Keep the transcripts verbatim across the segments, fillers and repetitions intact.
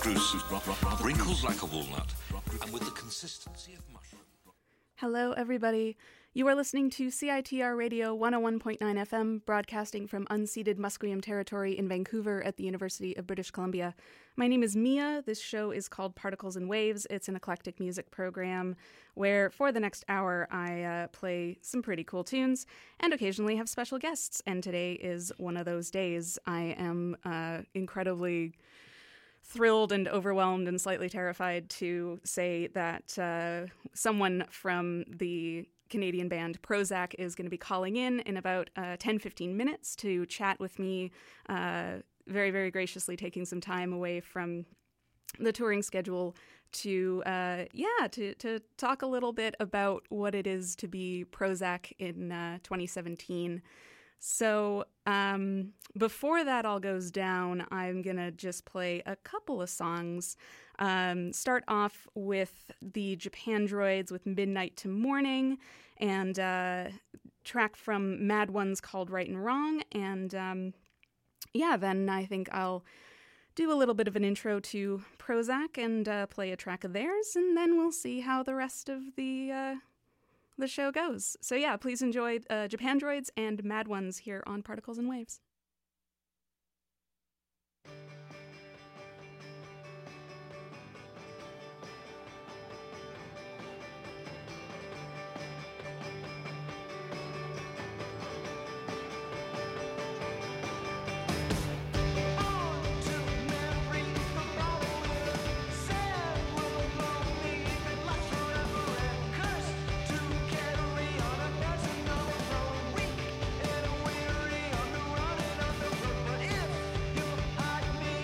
chartreuse, wrinkled like a walnut, and with the consistency of mushroom. Hello, everybody. You are listening to C I T R Radio one oh one point nine F M, broadcasting from unceded Musqueam territory in Vancouver at the University of British Columbia. My name is Mia. This show is called Particles and Waves. It's an eclectic music program where, for the next hour, I uh, play some pretty cool tunes and occasionally have special guests. And today is one of those days. I am uh, incredibly thrilled and overwhelmed and slightly terrified to say that uh, someone from the Canadian band Prozac is going to be calling in in about uh, ten to fifteen minutes to chat with me, uh, very, very graciously taking some time away from the touring schedule to, uh, yeah, to, to talk a little bit about what it is to be Prozac in uh, twenty seventeen. So um, before that all goes down, I'm going to just play a couple of songs. Um, start off with the Japandroids with Midnight to Morning, and uh, track from Mad Ones called Right and Wrong. And um, yeah, then I think I'll do a little bit of an intro to Prozac and uh, play a track of theirs, and then we'll see how the rest of the... Uh, the show goes. So yeah, please enjoy uh, Japandroids and Mad Ones here on Particles and Waves. Weak and weary on the run and on the road. But if you hide me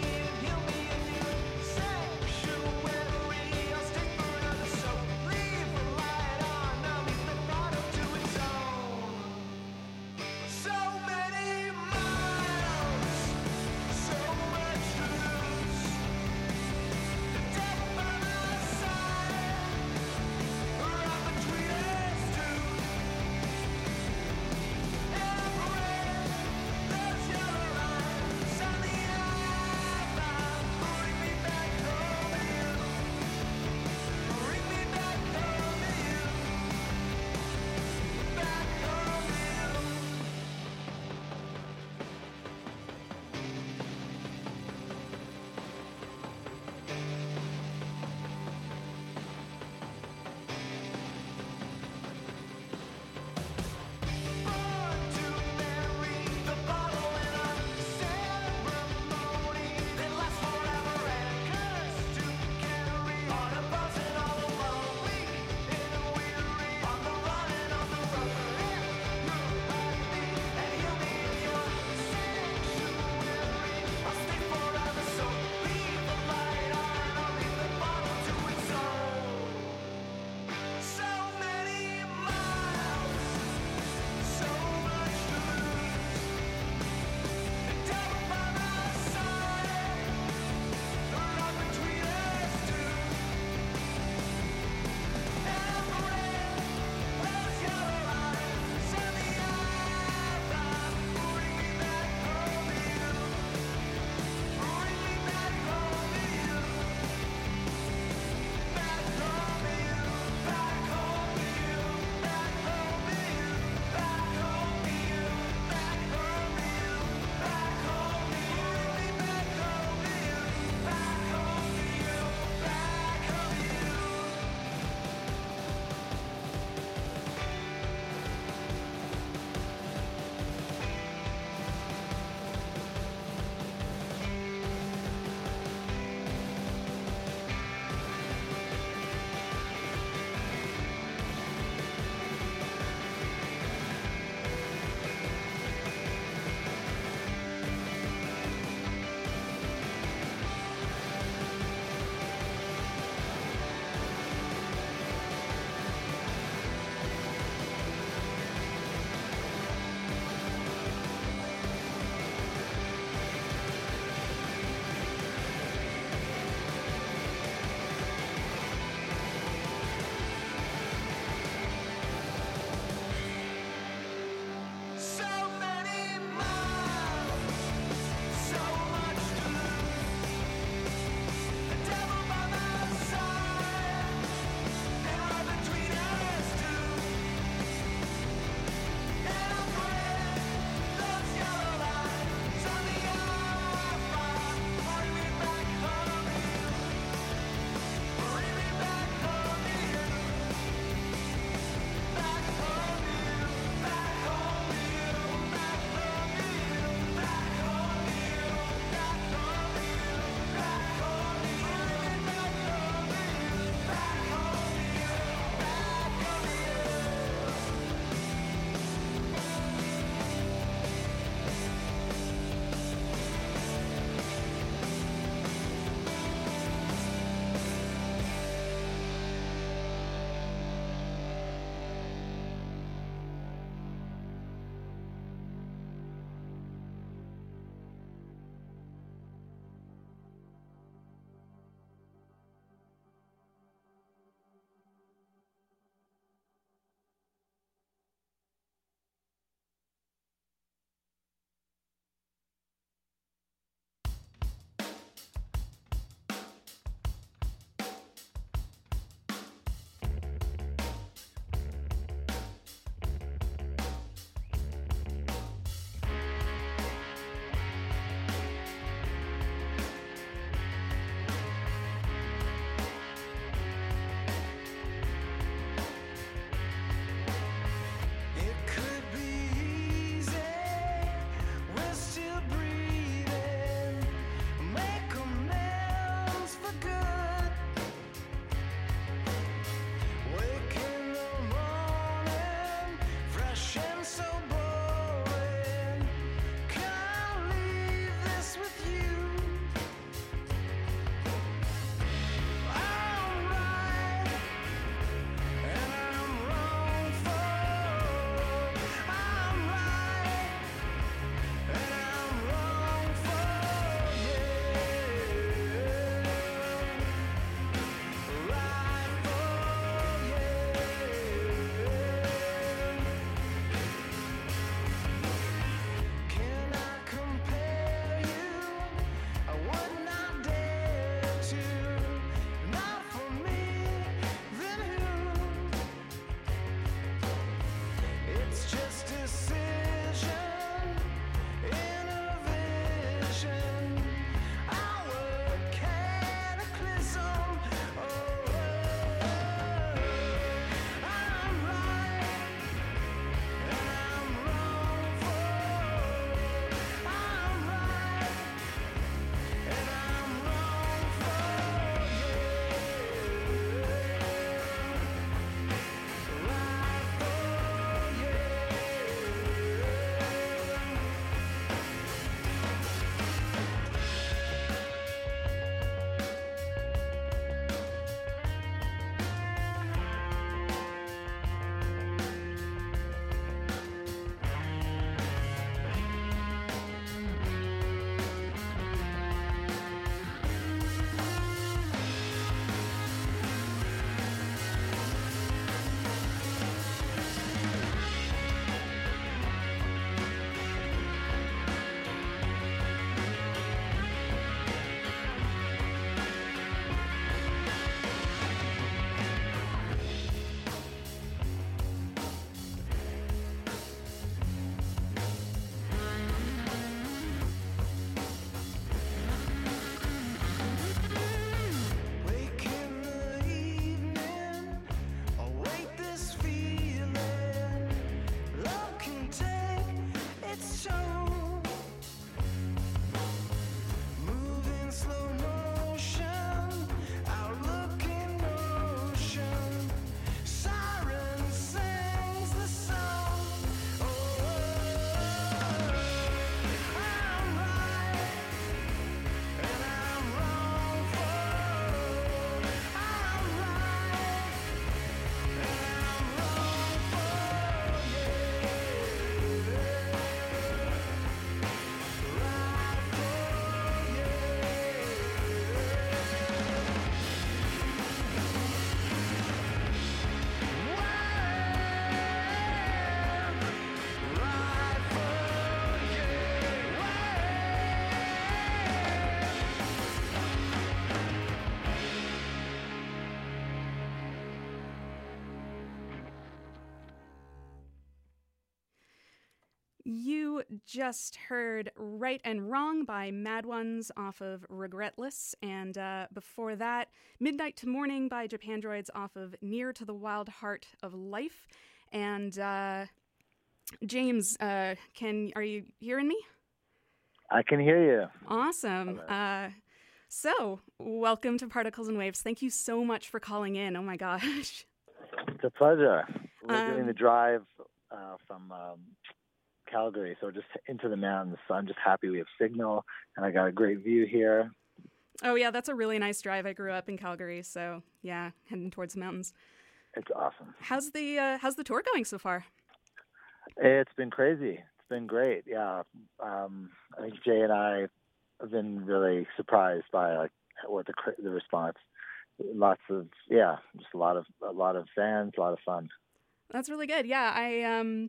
You just heard Right and Wrong by Mad Ones off of Regretless, and uh, before that, Midnight to Morning by Japandroids off of Near to the Wild Heart of Life. And uh, James, uh, can are you hearing me? I can hear you. Awesome. Uh, so, welcome to Particles and Waves. Thank you so much for calling in. Oh my gosh. It's a pleasure. We're Um, doing the drive uh, from um, Calgary, so we're just into the mountains. So I'm just happy we have signal, and I got a great view here. Oh yeah, that's a really nice drive. I grew up in Calgary, so yeah, heading towards the mountains. It's awesome. How's the uh, how's the tour going so far? It's been crazy. It's been great. Yeah, um, I think Jay and I have been really surprised by like what the the response. Lots of yeah, just a lot of a lot of fans, a lot of fun. That's really good. Yeah, I um.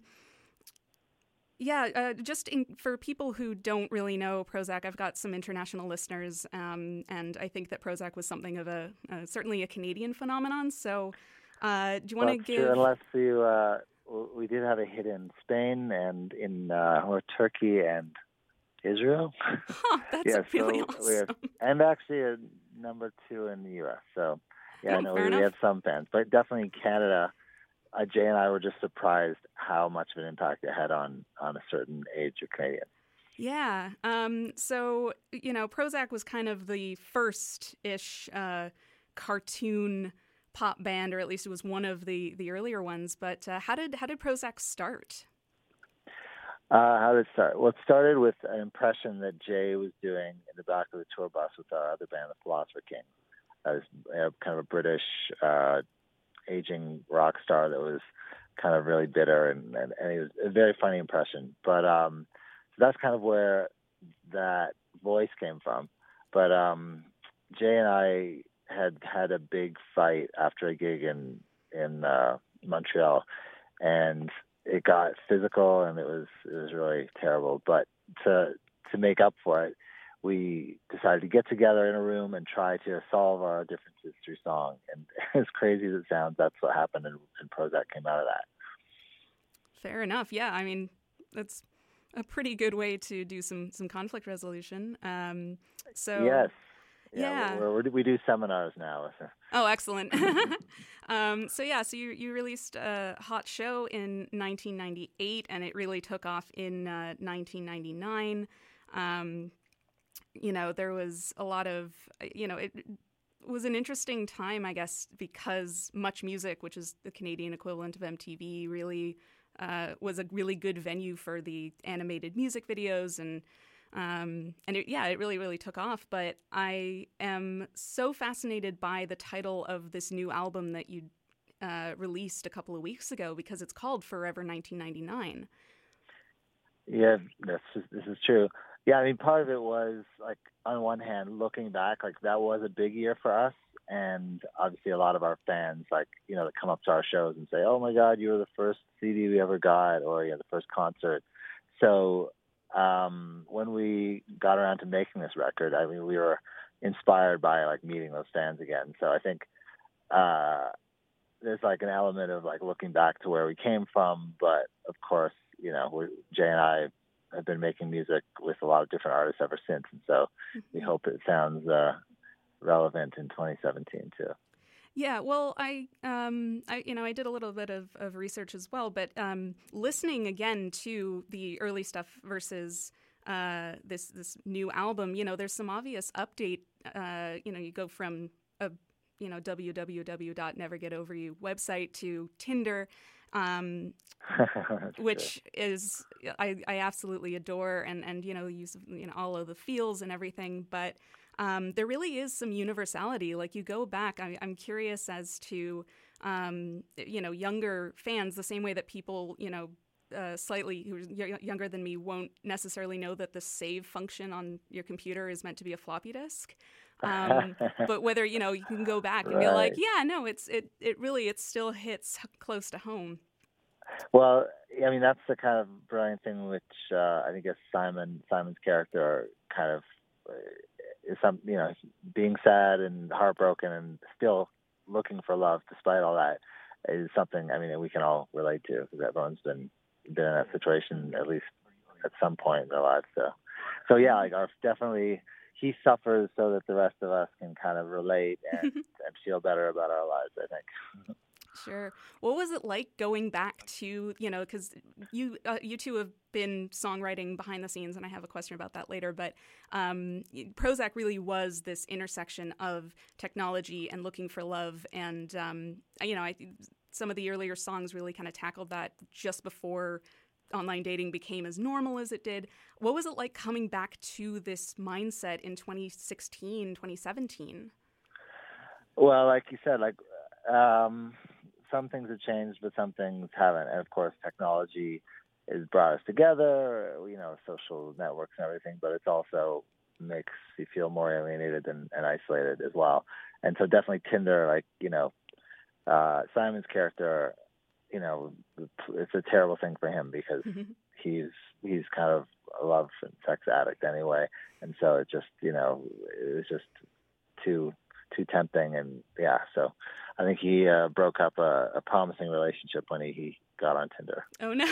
Yeah, uh, just in, for people who don't really know Prozzäk, I've got some international listeners, um, and I think that Prozzäk was something of a, uh, certainly a Canadian phenomenon. So, uh, do you want to give... True, unless you, uh, we did have a hit in Spain and in uh, or Turkey and Israel. Huh, that's yeah, really so awesome. We have, and actually a number two in the U S. So, yeah, Oh, I know fair we, we enough. have some fans, but definitely Canada. Uh, Jay and I were just surprised how much of an impact it had on, on a certain age of Canadians. Yeah. Um, so, you know, Prozzäk was kind of the first-ish uh, cartoon pop band, or at least it was one of the, the earlier ones. But uh, how did how did Prozzäk start? Uh, how did it start? Well, it started with an impression that Jay was doing in the back of the tour bus with our other band, the Philosopher King. That was uh, kind of a British uh, aging rock star that was kind of really bitter, and, and, and it was a very funny impression. But um, so that's kind of where that voice came from. But um, Jay and I had had a big fight after a gig in in uh, Montreal, and it got physical, and it was it was really terrible. But to to make up for it, we decided to get together in a room and try to solve our differences through song. And as crazy as it sounds, that's what happened, and, and Prozzäk came out of that. Fair enough. Yeah, I mean, that's a pretty good way to do some some conflict resolution. Um, so yes, yeah, yeah, we're, we're, we do seminars now. Oh, excellent. um, so yeah, so you you released a Hot Show in nineteen ninety-eight, and it really took off in uh, nineteen ninety-nine. Um, you know, there was a lot of, you know, it was an interesting time, I guess, because Much Music, which is the Canadian equivalent of M T V, really uh, was a really good venue for the animated music videos, and um, and it, yeah, it really, really took off. But I am so fascinated by the title of this new album that you uh, released a couple of weeks ago, because it's called Forever nineteen ninety-nine. Yeah, this is, this is true. Yeah, I mean, part of it was, like, on one hand, looking back, like, that was a big year for us. And obviously a lot of our fans, like, you know, that come up to our shows and say, oh, my God, you were the first C D we ever got, or, you know, the first concert. So um, when we got around to making this record, I mean, we were inspired by, like, meeting those fans again. So I think uh, there's, like, an element of, like, looking back to where we came from. But, of course, you know, we're, Jay and I have been making music with a lot of different artists ever since, and so we hope it sounds uh, relevant in twenty seventeen too. Yeah, well, I, um, I, you know, I did a little bit of, of research as well, but um, listening again to the early stuff versus uh, this this new album, you know, there's some obvious update. Uh, you know, you go from a, you know, w w w dot never get over you website to Tinder. Um, which true. is I, I absolutely adore, and, and you know use you know all of the feels and everything, but um, there really is some universality. Like, you go back, I, I'm curious as to um, you know younger fans, the same way that people you know uh, slightly who are y- younger than me won't necessarily know that the save function on your computer is meant to be a floppy disk. Um, but whether, you know, you can go back and right. be like, yeah, no, it's, it, it really, it still hits close to home. Well, I mean, that's the kind of brilliant thing, which uh, I think is Simon, Simon's character kind of uh, is some, you know, being sad and heartbroken and still looking for love despite all that is something, I mean, we can all relate to, because everyone's been, been in that situation at least at some point in their lives. So, so yeah, like our definitely he suffers so that the rest of us can kind of relate and, and feel better about our lives, I think. Sure. What was it like going back to, you know, because you uh, you two have been songwriting behind the scenes, and I have a question about that later, but um, Prozzäk really was this intersection of technology and looking for love, and, um, you know, I, some of the earlier songs really kind of tackled that just before online dating became as normal as it did. What was it like coming back to this mindset in twenty sixteen, twenty seventeen? Well, like you said, like, um, some things have changed, but some things haven't. And of course, technology has brought us together, you know, social networks and everything, but it's also makes you feel more alienated and, and isolated as well. And so definitely Tinder, like, you know, uh, Simon's character, you know, it's a terrible thing for him because mm-hmm. he's, he's kind of a love and sex addict anyway. And so it just, you know, it was just too, too tempting. And yeah, so I think he uh, broke up a, a promising relationship when he, he got on Tinder. Oh no.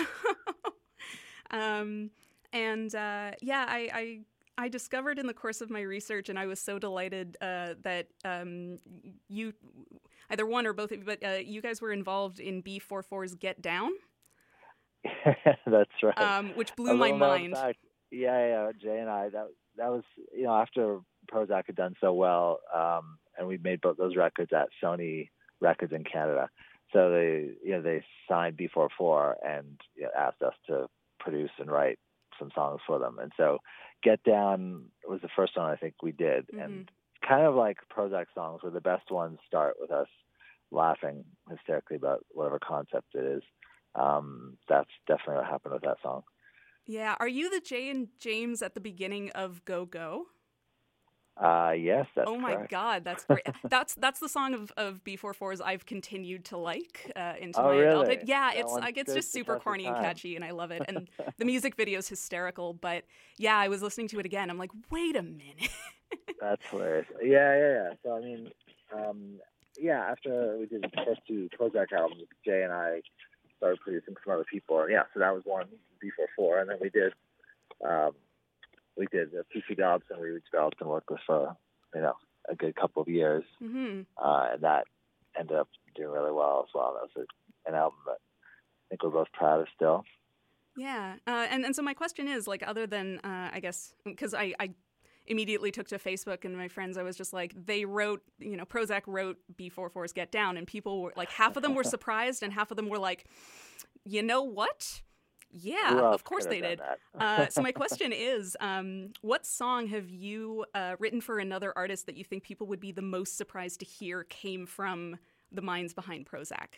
um, and uh, yeah, I, I I discovered in the course of my research, and I was so delighted uh, that um, you, either one or both of you, but uh, you guys were involved in B forty-four's Get Down. That's right. Um, which blew my mind. Fact, yeah, yeah, Jay and I, that that was, you know, after Prozzäk had done so well, um, and we made both those records at Sony Records in Canada. So they, you know, they signed B forty-four and you know, asked us to produce and write some songs for them. And so Get Down was the first one I think we did. Mm-hmm. And kind of like Prozzäk songs where the best ones start with us laughing hysterically about whatever concept it is. Um, that's definitely what happened with that song. Yeah. Are you the Jay and James at the beginning of Go Go? Uh, yes, that's Oh my correct. God, that's great. that's that's the song of, of B forty-four's I've continued to like uh, into oh, my really? adulthood. Yeah, that it's like it's just super corny and time. catchy, and I love it. And the music video is hysterical. But yeah, I was listening to it again. I'm like, wait a minute. That's hilarious. Yeah, yeah, yeah. So I mean, um, yeah. After we did the first two Prozzäk albums, Jay and I started producing some other people. And yeah, so that was one B forty-four, and then we did. Um, We did the P C Dobson, we developed and worked with for, you know, a good couple of years. Mm-hmm. Uh, and that ended up doing really well as well. That was a, an album that I think we're both proud of still. Yeah. Uh, and, and so my question is, like, other than, uh, I guess, because I, I immediately took to Facebook and my friends, I was just like, they wrote, you know, Prozzäk wrote B forty-four's Get Down, and people were, like, half of them were surprised and half of them were like, you know what? Yeah, of course they did. uh, so my question is, um, what song have you uh, written for another artist that you think people would be the most surprised to hear came from the minds behind Prozzäk?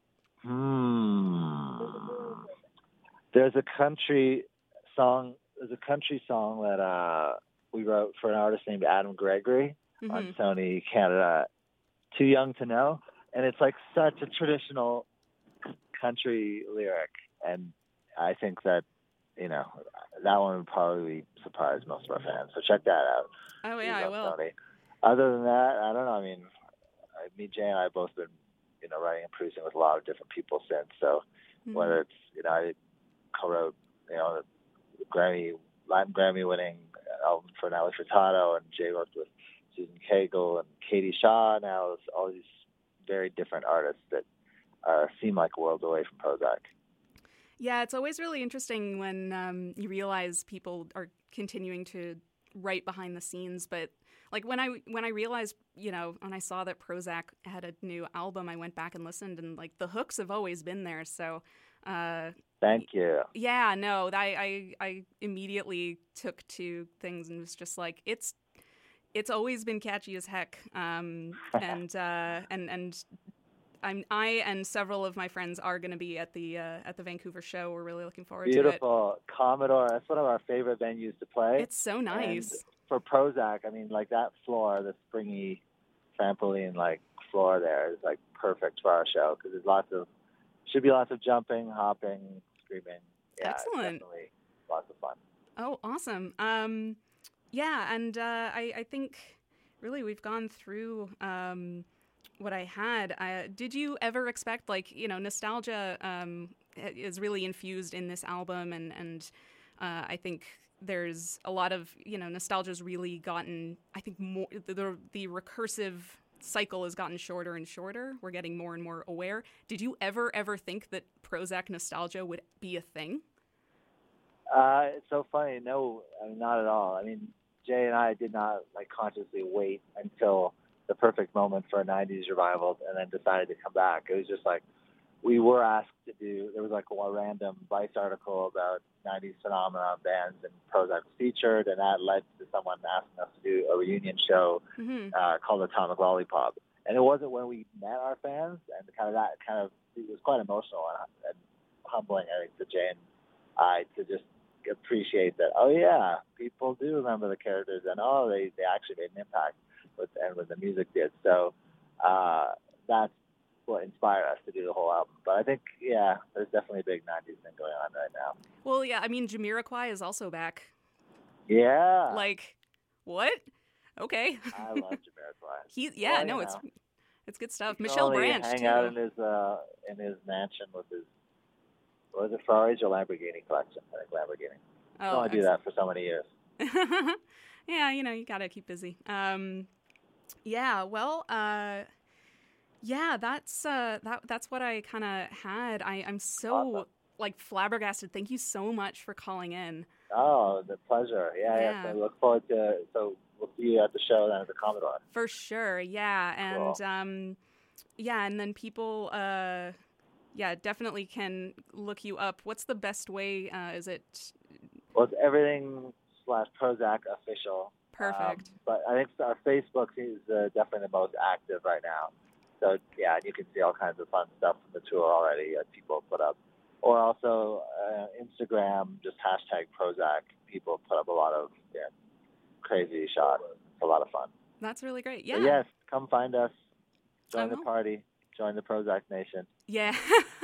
Hmm. There's a country song. There's a country song that uh, we wrote for an artist named Adam Gregory mm-hmm. on Sony Canada. Too Young to Know, and it's like such a traditional country lyric, and I think that, you know, that one would probably surprise most of our fans. So check that out. Oh, yeah, I will. Sony. Other than that, I don't know. I mean, me, Jay, and I have both been, you know, writing and producing with a lot of different people since. So mm-hmm. whether it's, you know, I co-wrote, you know, the Grammy, Latin Grammy-winning album for Nelly Furtado, and Jay worked with Susan Cagle and Katie Shaw. Now it's all these very different artists that uh, seem like worlds away from Prozzäk. Yeah, it's always really interesting when um, you realize people are continuing to write behind the scenes. But like when I when I realized, you know, when I saw that Prozzäk had a new album, I went back and listened, and like the hooks have always been there. So, uh, thank you. Yeah, no, I, I I immediately took to things and was just like, it's it's always been catchy as heck, um, and uh, and and. I'm, I and several of my friends are going to be at the uh, at the Vancouver show. We're really looking forward Beautiful. to it. Beautiful. Commodore, that's one of our favorite venues to play. It's so nice. And for Prozzäk, I mean, like that floor, the springy trampoline like floor there is like perfect for our show because there's lots of, should be lots of jumping, hopping, screaming. Yeah, excellent. Definitely lots of fun. Oh, awesome. Um, yeah, and uh, I, I think really we've gone through um, what I had. Uh, did you ever expect, like, you know, nostalgia um, is really infused in this album, and, and Uh, I think there's a lot of, you know, nostalgia's really gotten, I think, more the, the the recursive cycle has gotten shorter and shorter. We're getting more and more aware. Did you ever, ever think that Prozac nostalgia would be a thing? Uh, it's so funny. No, I mean, not at all. I mean, Jay and I did not like consciously wait until the perfect moment for a nineties revival and then decided to come back. It was just like we were asked to do, there was like a random Vice article about nineties phenomenon bands, and Prozac was featured, and that led to someone asking us to do a reunion show mm-hmm. uh, called Atomic Lollipop. And it wasn't when we met our fans, and kind of that kind of, it was quite emotional and, and humbling, I think, to Jay and I to just appreciate that, oh yeah, people do remember the characters, and oh, they, they actually made an impact with and what the music did. So uh, that's what inspired us to do the whole album. But I think, yeah, there's definitely a big nineties thing going on right now. Well, yeah, I mean, Jamiroquai is also back. Yeah. Like, what? Okay. I love Jamiroquai. he, yeah, well, no, it's know. it's good stuff. He Michelle can only Branch, hang too. out in his uh, in his mansion with his, what was it, Ferraris or Lamborghini collection? I think Lamborghini. Oh, I only do that for so many years. Yeah, you know, you gotta keep busy. Um, yeah, well, uh, yeah, that's uh, that that's what I kind of had. I I'm so awesome. like flabbergasted. Thank you so much for calling in. Oh, the pleasure. Yeah, yeah. So I look forward to. So we'll see you at the show then at the Commodore. For sure. Yeah, and cool. um, yeah, and then people, uh, yeah, definitely can look you up. What's the best way? Uh, is it? Well, it's everything slash Prozac official. Perfect. Um, but I think our Facebook is uh, definitely the most active right now. So, yeah, you can see all kinds of fun stuff from the tour already that people put up. Or also uh, Instagram, just hashtag Prozac. People put up a lot of yeah, crazy shots. It's a lot of fun. That's really great. Yeah. But yes, come find us. Join the party. Join the Prozac Nation. Yeah.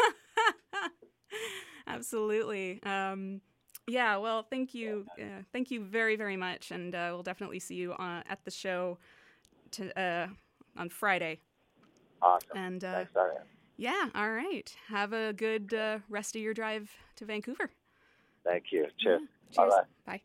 Absolutely. Um, yeah, well, thank you. Uh, thank you very, very much. And uh, we'll definitely see you uh, at the show to, uh, on Friday. Awesome. And, uh, Thanks, Ariane. Yeah, all right. Have a good uh, rest of your drive to Vancouver. Thank you. Cheers. Yeah. Cheers. Bye-bye. Bye.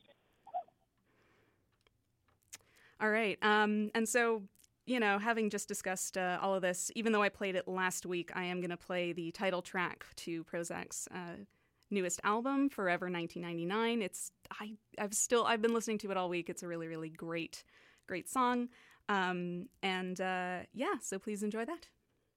All right. Um, and so, you know, having just discussed uh, all of this, even though I played it last week, I am going to play the title track to Prozac's uh, newest album, Forever nineteen ninety-nine. It's I I've still I've been listening to it all week. It's a really really great great song. Um, and uh, yeah, so please enjoy that.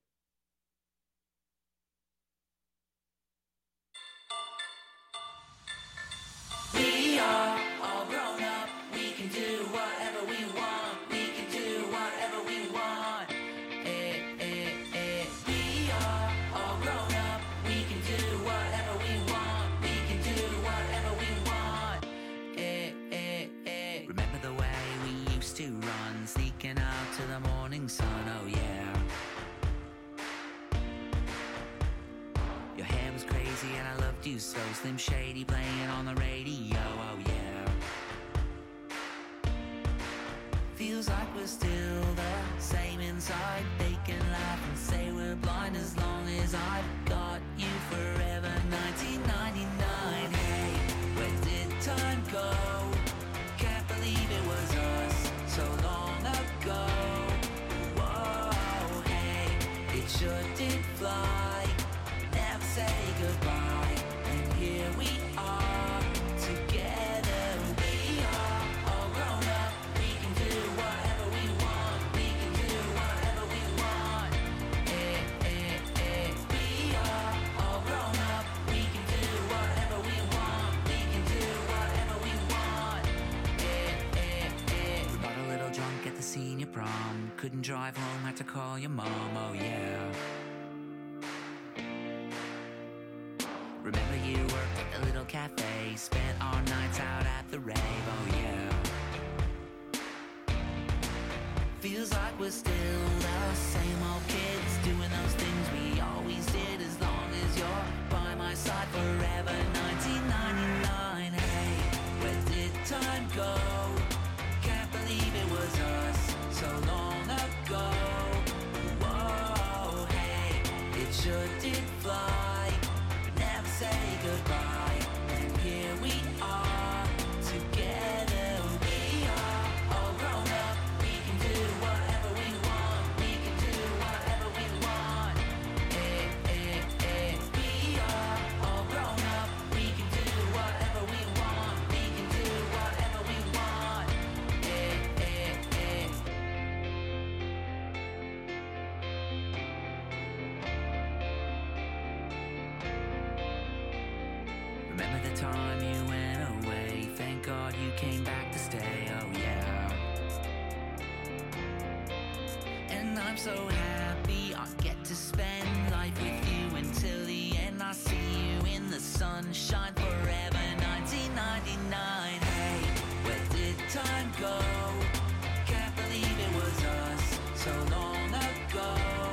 We are all grown up. We can do whatever we want. We can do whatever we want. Eh, eh, eh. We are all grown up. We can do whatever we want. We can do whatever we want. Eh, eh, eh. Remember the way we used to run, sneaking out to the morning sun. Oh yeah. Your hair was crazy and I loved you so. Slim Shady playing on the radio, oh yeah. Feels like we're still the same inside. They can laugh and say we're blind as long as I've got you forever. nineteen ninety-nine, hey, where did time go? Can't believe it was us so long ago. Whoa, hey, it sure did fly. Never say goodbye, and here we are together. We are all grown up. We can do whatever we want. We can do whatever we want. Eh, eh, eh. We are all grown up. We can do whatever we want. We can do whatever we want. Eh, eh, eh. We got a little drunk at the senior prom. Couldn't drive home, had to call your mom. Oh yeah. Remember you worked at the little cafe, spent our nights out at the rave, oh yeah. Feels like we're still the same old kids, doing those things we always did, as long as you're by my side forever. nineteen ninety-nine, hey, where did time go? Can't believe it was us so long ago. Whoa, hey, it sure did fly. Say goodbye, and here we are. came back to stay, oh yeah. And I'm so happy I get to spend life with you until the end. I see you in the sunshine forever. Nineteen ninety-nine, hey, where did time go? Can't believe it was us so long ago.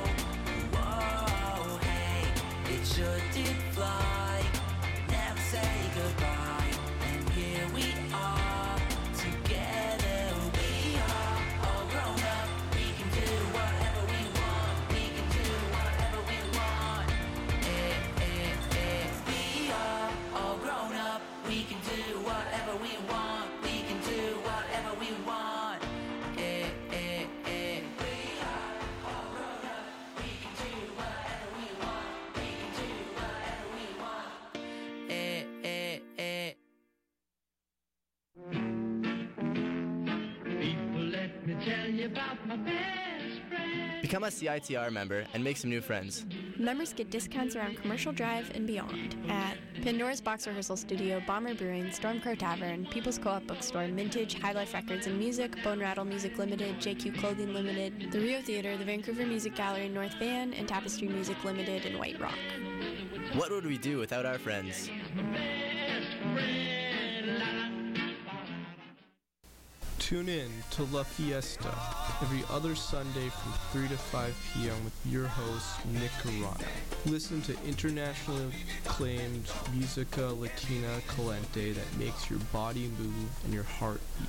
Whoa, hey, it sure did fly. Never say goodbye. And here we are, together we are all grown up. We can do whatever we want. We can do whatever we want. Eh, eh, eh. We are all grown up. We can do whatever we want. We can do whatever we want. Eh, eh, eh. We are all grown up. We can do whatever we want. We can do whatever we want. Eh, eh, eh. People, let me tell you about my best friend. Become a C I T R member and make some new friends. Members get discounts around Commercial Drive and beyond at Pandora's Box Rehearsal Studio, Bomber Brewing, Stormcrow Tavern, People's Co-op Bookstore, Mintage, High Life Records and Music, Bone Rattle Music Limited, J Q Clothing Limited, the Rio Theater, the Vancouver Music Gallery, North Van, and Tapestry Music Limited in White Rock. What would we do without our friends? Tune in to La Fiesta every other Sunday from three to five p.m. with your host, Nick Carano. Listen to internationally acclaimed Musica Latina Calente that makes your body move and your heart beat.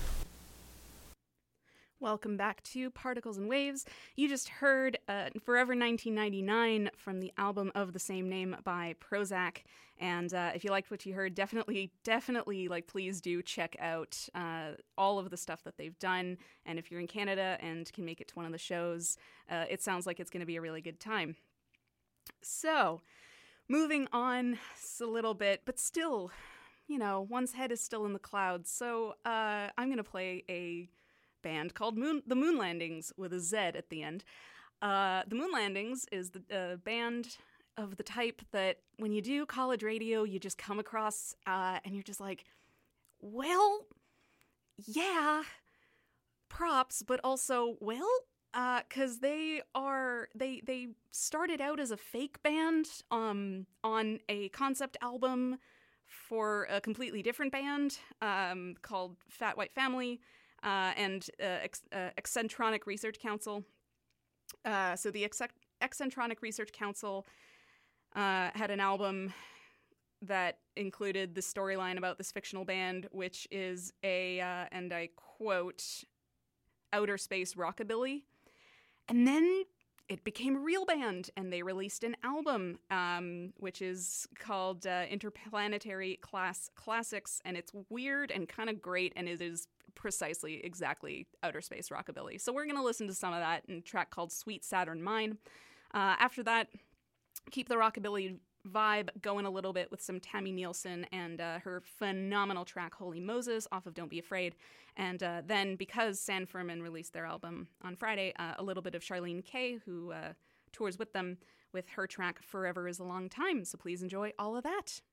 Welcome back to Particles and Waves. You just heard uh, Forever nineteen ninety-nine from the album of the same name by Prozac. And uh, if you liked what you heard, definitely, definitely, like, please do check out uh, all of the stuff that they've done. And if you're in Canada and can make it to one of the shows, uh, it sounds like it's going to be a really good time. So, moving on a little bit, but still, you know, one's head is still in the clouds. So uh, I'm going to play a band called Moon, the Moon Landings with a Z at the end. Uh, the Moon Landings is the uh, band of the type that when you do college radio, you just come across uh, and you're just like, well, yeah, props, but also, well, because uh, they are, they they started out as a fake band um, on a concept album for a completely different band um, called Fat White Family. Uh, and uh, ex- uh, Eccentronic Research Council. Uh, so the Ex- Eccentronic Research Council uh, had an album that included the storyline about this fictional band, which is a, uh, and I quote, outer space rockabilly. And then it became a real band, and they released an album, um, which is called uh, Interplanetary Class Classics, and it's weird and kind of great, and it is precisely exactly outer space rockabilly. So we're going to listen to some of that in a track called Sweet Saturn Mine. Uh, after that, keep the rockabilly vibe going a little bit with some Tammy Nielsen and uh, her phenomenal track Holy Moses off of Don't Be Afraid. And uh, then, because San Fermin released their album on Friday, uh, a little bit of Charlene Kay, who uh, tours with them, with her track Forever is a Long Time. So please enjoy all of that.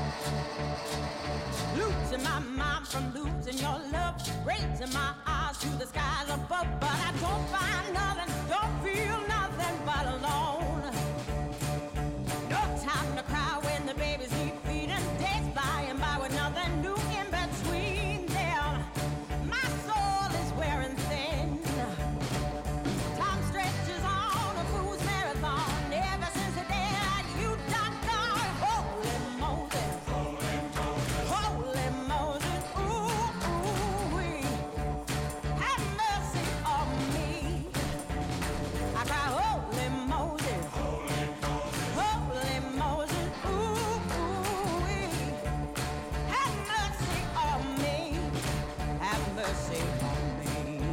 Losing my mind from losing your love, raising my eyes to the skies above, but I don't find nothing, don't feel nothing but alone. No time to cry when the babies need feeding, days flying by with nothing new in between them. My soul is wearing thin. Time stretches on a fool's marathon. Ever since the day that you done gone, holy Moses, holy Moses, ooh, ooh, wee. Have mercy on me. I cry, holy Moses, holy Moses, ooh, ooh, wee. Have mercy on me. Have mercy on me.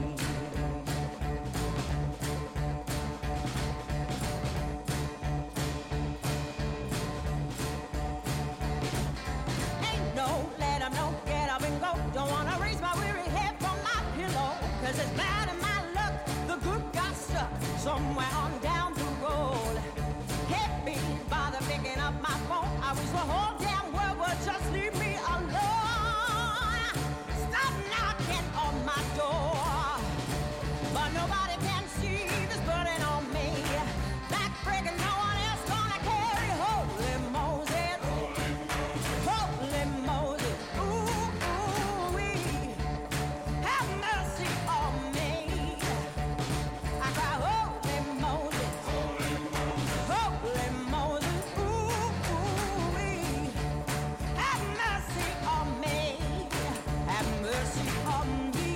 Ain't no let 'em know, get up and go. Don't wanna raise my weary head from my pillow, 'cause it's bad in my luck. The good got stuck somewhere on down the road. Can't be bothered picking up my phone. I wish the whole damn world would just leave me alone. Stop knocking on my door, but nobody can see this burden on me. Backbreaking, no one else gonna carry. Holy Moses, holy Moses, ooh, ooh, wee. Have mercy on me. I cry, holy Moses, holy Moses, ooh, ooh, wee. Have mercy on me. Have mercy on me.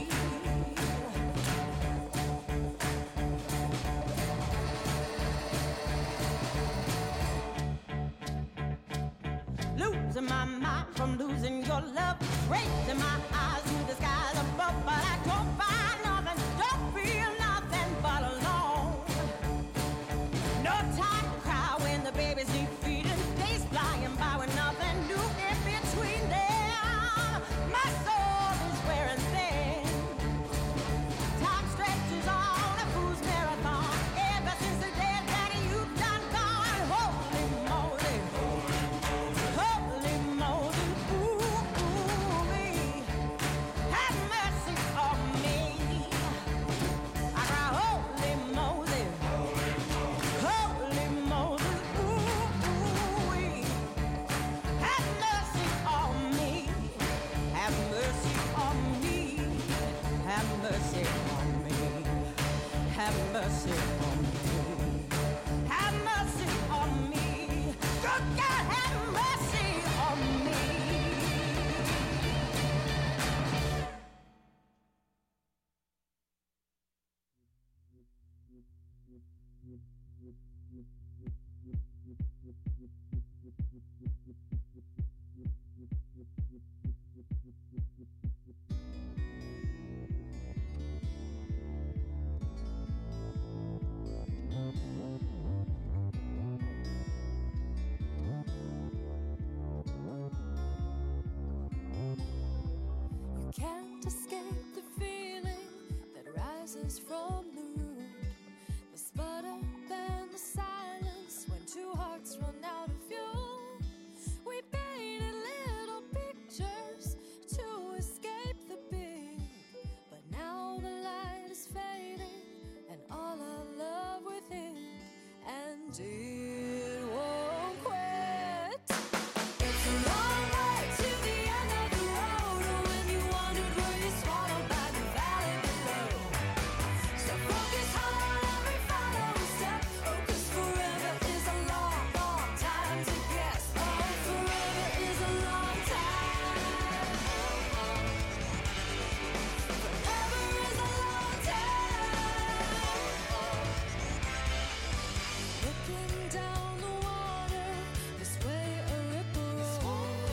Losing my mind from losing your love, raising my eyes to the skies above, but I don't find nothing, don't feel nothing but alone. No time to cry when the babies need feeding, days flying by with nothing new in between them. My soul is wearing thin. Time stretches on a fool's marathon. Ever since the day that you done gone, holy moly, holy Moses, ooh, ooh, wee. Have mercy on me. I cry, holy Moses, holy Moses, ooh, ooh, wee. Have mercy on me. Have mercy on me. Have mercy on me. Have mercy on me. Have mercy on me. Good God, have mercy on me. You can't escape the feeling that rises from the root. The sputter, then the silence when two hearts run out of fuel. We painted little pictures to escape the big, but now the light is fading and all our love within, and it won't quit. It's a long way to the end of the road. When you wondered, were you swallowed by the valley below? So focus hard on every following step. Oh, 'cause forever is a long, long time to guess. Oh, forever is a long time. Forever is a long time. Looking down the water, this way a ripple rolls.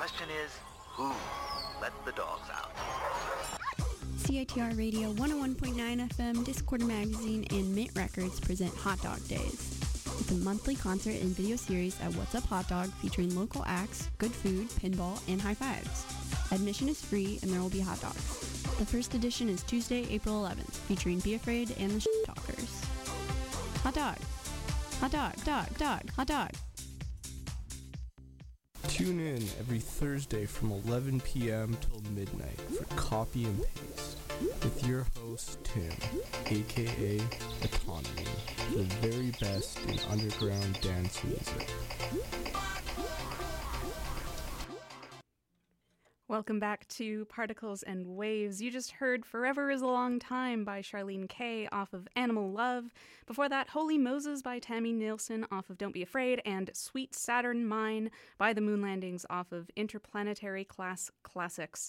question is, who let the dogs out? C I T R Radio one oh one point nine F M, Discorder Magazine, and Mint Records present Hot Dog Days. It's a monthly concert and video series at What's Up Hot Dog featuring local acts, good food, pinball, and high fives. Admission is free and there will be hot dogs. The first edition is Tuesday, April eleventh, featuring Be Afraid and the Shit Talkers. Hot dog. Hot dog, dog, dog, hot dog. Tune in every Thursday from eleven p.m. till midnight for Copy and Paste with your host, Tim, aka Autonomy, the very best in underground dance music. Welcome back to Particles and Waves. You just heard Forever is a Long Time by Charlene Kay off of Animal Love. Before that, Holy Moses by Tammy Nielsen off of Don't Be Afraid, and Sweet Saturn Mine by the Moonlandings off of Interplanetary Class Classics.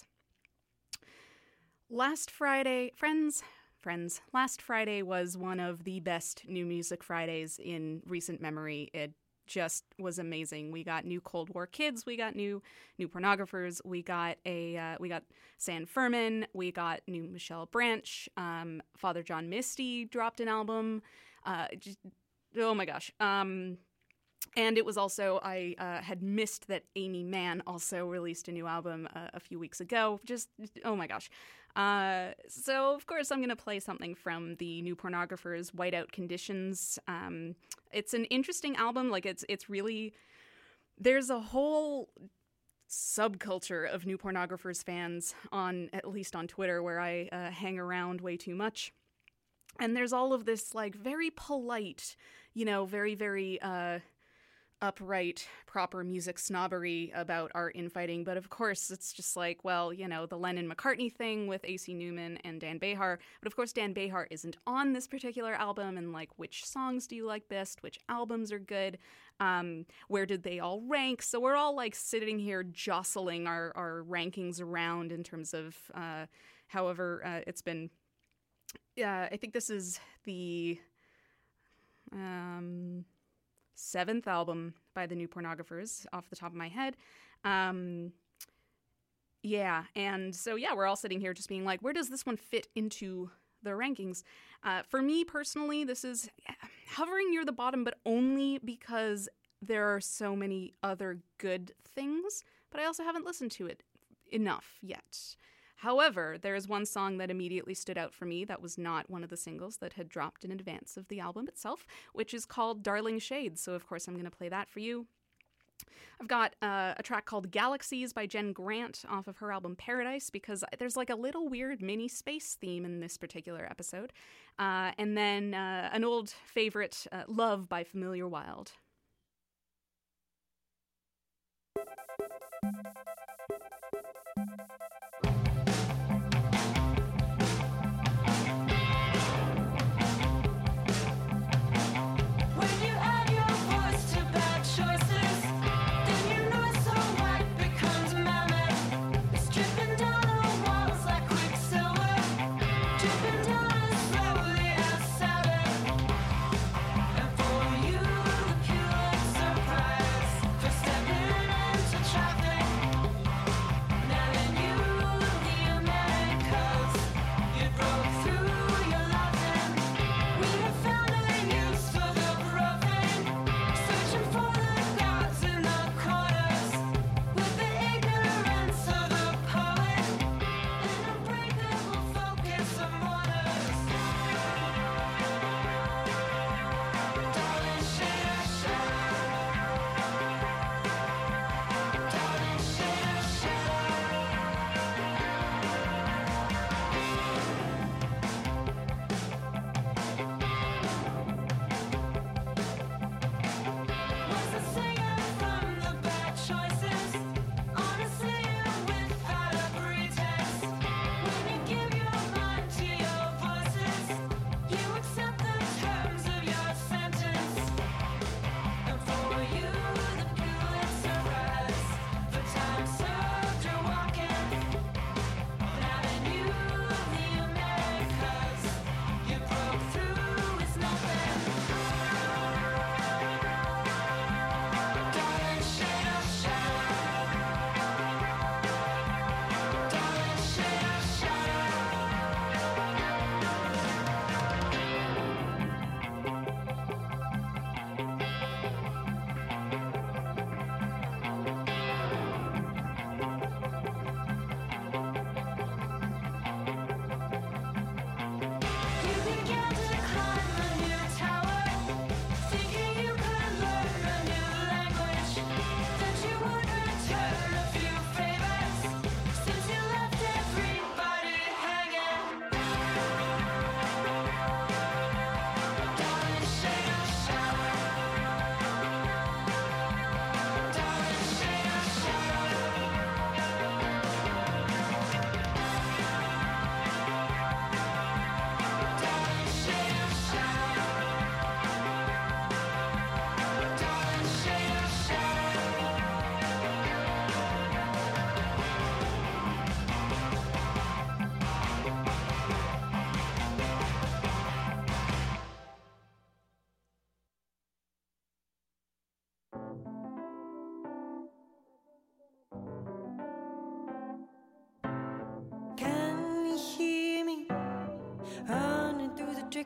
Last Friday, friends, friends, last Friday was one of the best New Music Fridays in recent memory. It just was amazing. We got new Cold War Kids, we got new new pornographers, we got a uh, we got San Furman, we got new Michelle Branch, um, Father John Misty dropped an album. Uh, just, oh my gosh. Um, and it was also, I uh, had missed that Amy Mann also released a new album uh, a few weeks ago. Just, oh my gosh. Uh, so, of course, I'm going to play something from the New Pornographers' Whiteout Conditions. Um, it's an interesting album. Like, it's it's really... There's a whole subculture of New Pornographers fans, on at least on Twitter, where I uh, hang around way too much. And there's all of this, like, very polite, you know, very, very... Uh, upright, proper music snobbery about art infighting, but of course it's just like, well, you know, the Lennon-McCartney thing with A C Newman and Dan Behar, but of course Dan Behar isn't on this particular album, and like, which songs do you like best, which albums are good, um, where did they all rank, so we're all like sitting here jostling our, our rankings around in terms of, uh, however, uh, it's been, uh, I think this is the, um... seventh album by the New Pornographers off the top of my head. Um, yeah, and so yeah, we're all sitting here just being like, where does this one fit into the rankings? Uh, for me personally, this is hovering near the bottom, but only because there are so many other good things, but I also haven't listened to it enough yet. However, there is one song that immediately stood out for me that was not one of the singles that had dropped in advance of the album itself, which is called Darling Shades. So, of course, I'm going to play that for you. I've got uh, a track called Galaxies by Jen Grant off of her album Paradise, because there's like a little weird mini space theme in this particular episode. Uh, and then uh, an old favorite, uh, Love by Familiar Wild. Traffic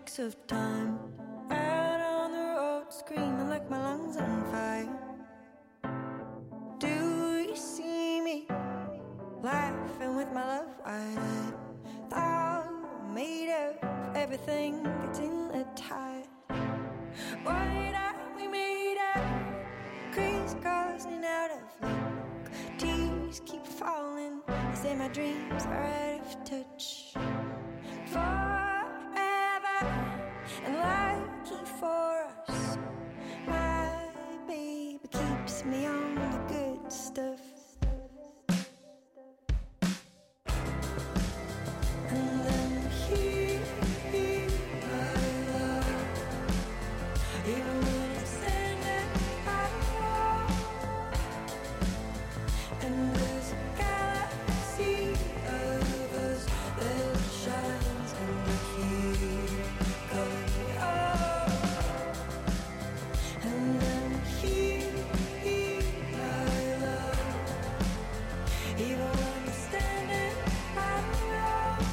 ticks of time. Out on the road, screaming like my lungs on fire. Do you see me laughing with my love wide-eyed? Thought made of everything gets in the tide. What are we made of? Crisscrossing out of luck. Tears keep falling. I say my dreams are out of touch. Forever and lucky for us. My baby keeps me on the good stuff. And then here, here, my love. Even when I'm standing alone, and there's a galaxy of us that shines under here, going on. And then here, here, my love. Even when I'm standing alone,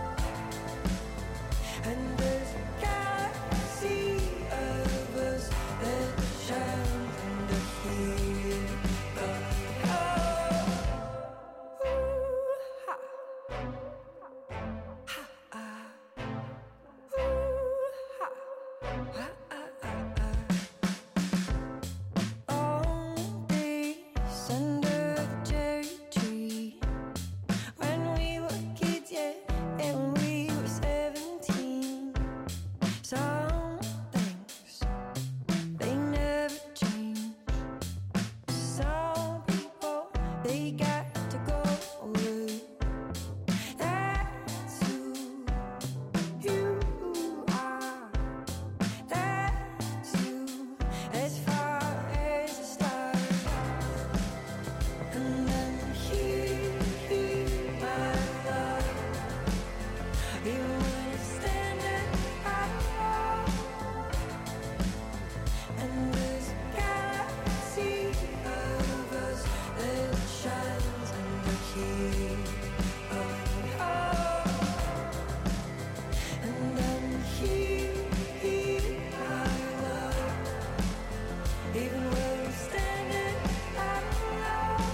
and there's a galaxy of us that shines under here, going on. Ooh, ha. Ha, ah. Ooh, ha. Ha, ah, ah, ah. On days under the cherry tree, when we were kids, yeah, and when we were seventeen. Some things, they never change. Some people, they got to go away. That's who you are. That's you, as far as the stars. And then here, here, my love. Even when it's standing alone, and there's a galaxy of us that shines under here, going on. And then here, here, my love. Even when we're standing alone,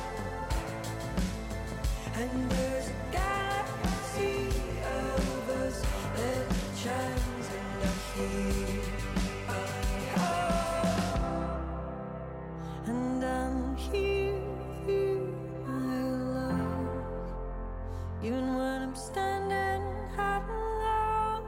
and there's a galaxy of us that shines under here, going on. And I'm here, here, my love. Even when I'm standing alone,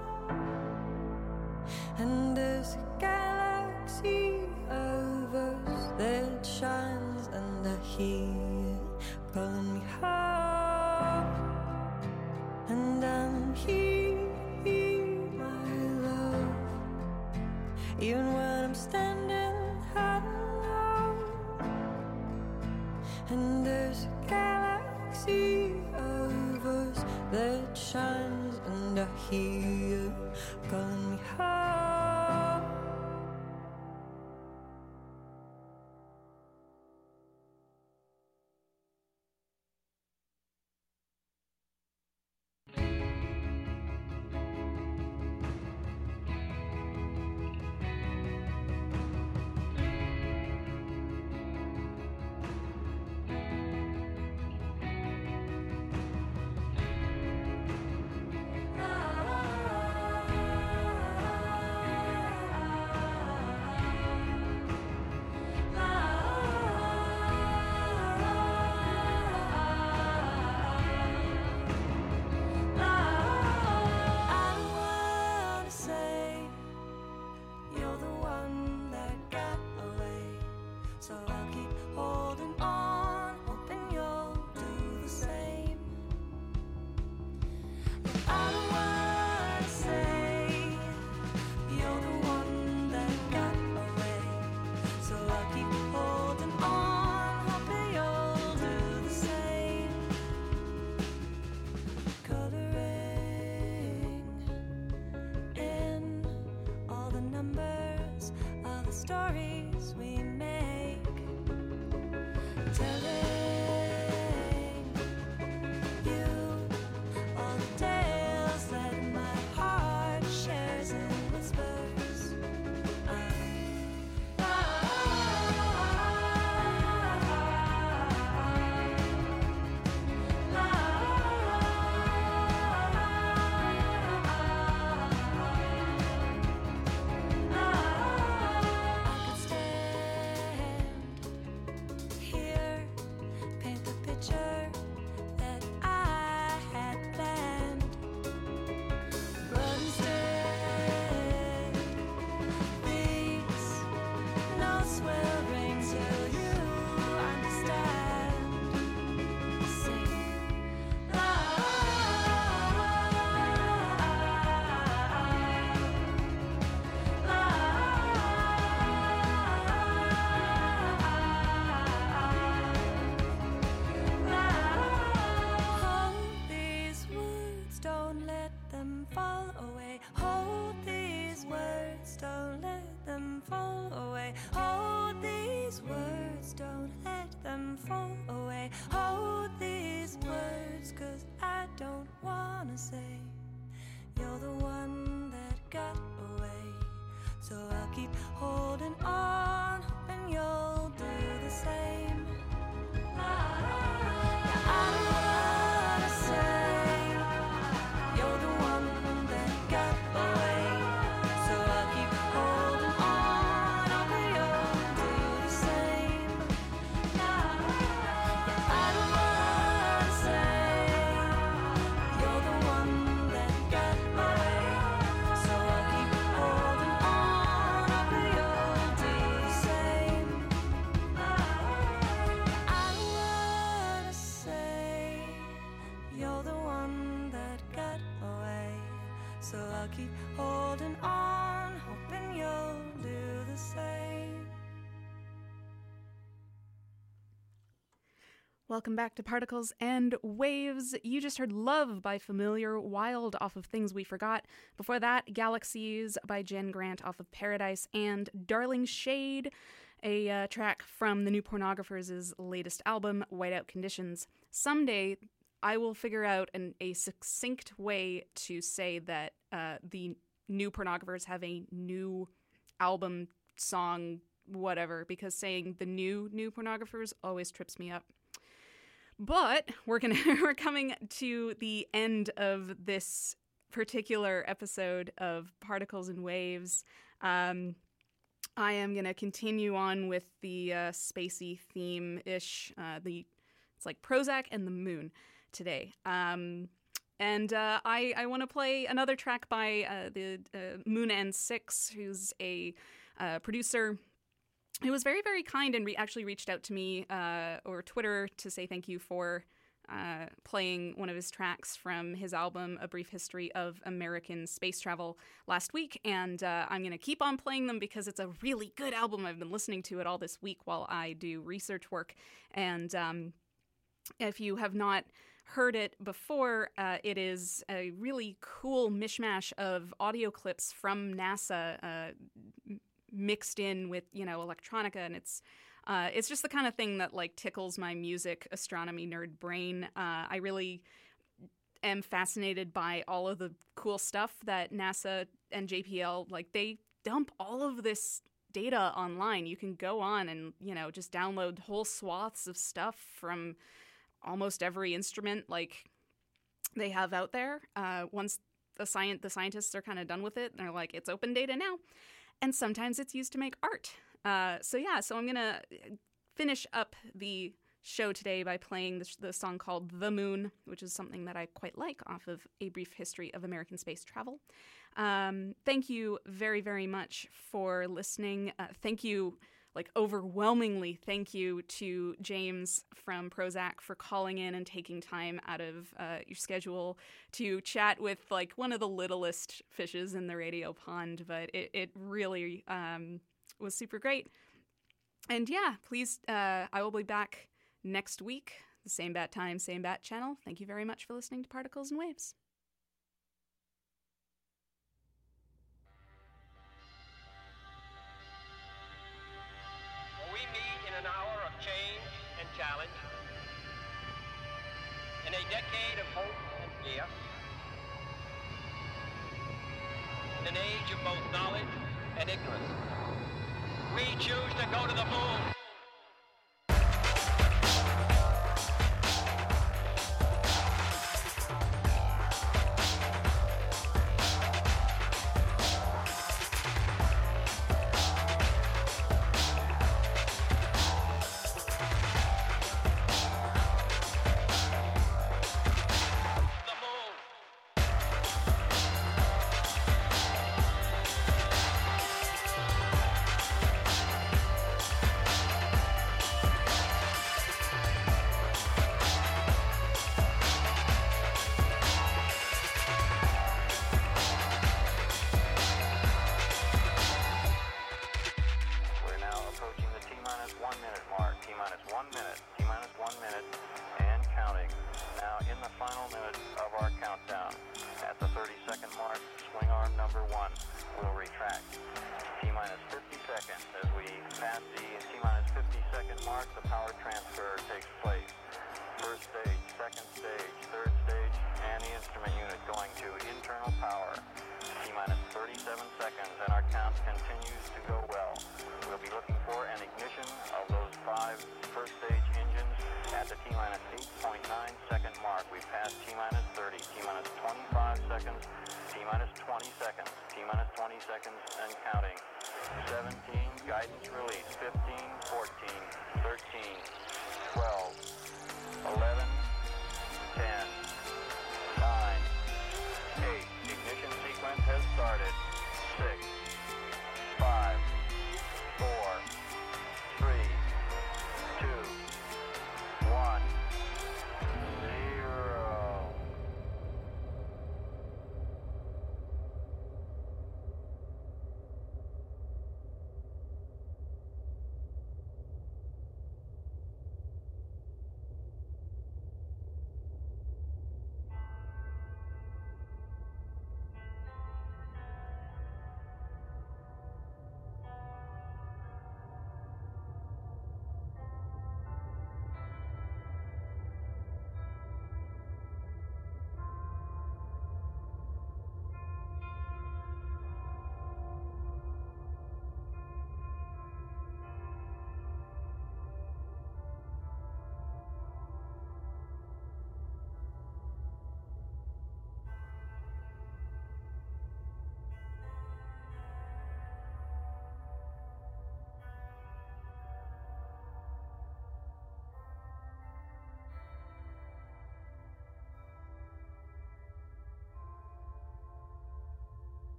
and there's a galaxy of us that shines under here, calling me home. And I'm here, here, my love. Even when I'm standing alone, and there's a galaxy of us that shines under here, calling me home. I wanna say you're the one that got away, so I'll keep holding on, hoping you'll do the same. I don't wanna say you're the one that got away, so I'll keep holding on, hoping you'll do the same. Coloring in all the numbers of the stories we make, telling you all the tales that my heart shares in keep holding on, hoping you'll do the same. Welcome back to Particles and Waves. You just heard Love by Familiar Wild off of Things We Forgot. Before that, Galaxies by Jen Grant off of Paradise, and Darling Shade, a uh, track from the New Pornographers' latest album, Whiteout Conditions. Someday, I will figure out an, a succinct way to say that uh, the New Pornographers have a new album, song, whatever, because saying the new New Pornographers always trips me up. But we're gonna we're coming to the end of this particular episode of Particles and Waves. Um, I am gonna continue on with the uh, spacey theme-ish. Uh, the it's like Prozac and the Moon today. Um, and uh, I I want to play another track by uh, the uh, Moon and Six, who's a uh, producer. He was very, very kind and re- actually reached out to me uh, over Twitter to say thank you for uh, playing one of his tracks from his album, A Brief History of American Space Travel, last week. And uh, I'm going to keep on playing them because it's a really good album. I've been listening to it all this week while I do research work. And um, if you have not heard it before, uh, it is a really cool mishmash of audio clips from NASA, uh, mixed in with, you know, electronica, and it's uh, it's just the kind of thing that like tickles my music astronomy nerd brain. Uh, I really am fascinated by all of the cool stuff that NASA and J P L, like, they dump all of this data online. You can go on and, you know, just download whole swaths of stuff from almost every instrument like they have out there. Uh, once the science the scientists are kind of done with it, they're like, it's open data now. And sometimes it's used to make art. Uh, so yeah, so I'm going to finish up the show today by playing the, the song called The Moon, which is something that I quite like off of A Brief History of American Space Travel. Um, thank you very, very much for listening. Uh, thank you, like overwhelmingly thank you to James from Prozac for calling in and taking time out of uh, your schedule to chat with like one of the littlest fishes in the radio pond, but it, it really um, was super great. And yeah, please, uh, I will be back next week, the same bat time, same bat channel. Thank you very much for listening to Particles and Waves. Change and challenge, in a decade of hope and fear, in an age of both knowledge and ignorance, we choose to go to the moon.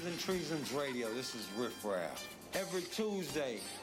and Treasons Radio. This is Riff Raff. Every Tuesday